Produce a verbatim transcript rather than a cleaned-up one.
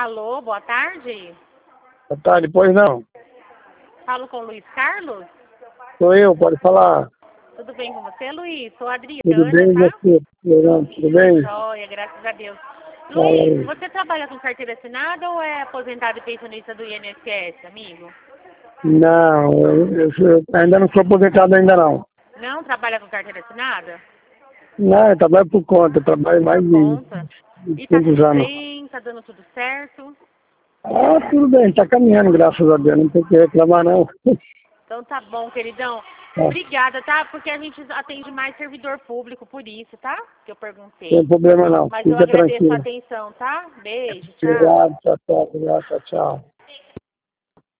Alô, boa tarde. Boa tarde, pois não. Falo com o Luiz Carlos? Sou eu, pode falar. Tudo bem com você, Luiz? Sou a Tudo Adriana, bem, tá? você? Leandro, tudo bem? Joia, graças a Deus. Fala Luiz, aí. você trabalha com carteira assinada ou é aposentado e pensionista do I N S S, amigo? Não, eu, eu sou- ainda não sou aposentado ainda não. Não trabalha com carteira assinada? Não, eu trabalho por conta, eu trabalho mais Por de conta. E tá cinco tudo anos. bem? Tá dando tudo certo? Ah, tudo bem, tá caminhando, graças a Deus, não tem que reclamar não. Então tá bom, queridão. Tá. Obrigada, tá? Porque a gente atende mais servidor público, por isso, tá? Que eu perguntei. Não tem problema não, Mas eu fica agradeço a tranquilo. atenção, tá? Beijo, tchau. Obrigado, tchau, tchau, obrigado, tchau, tchau.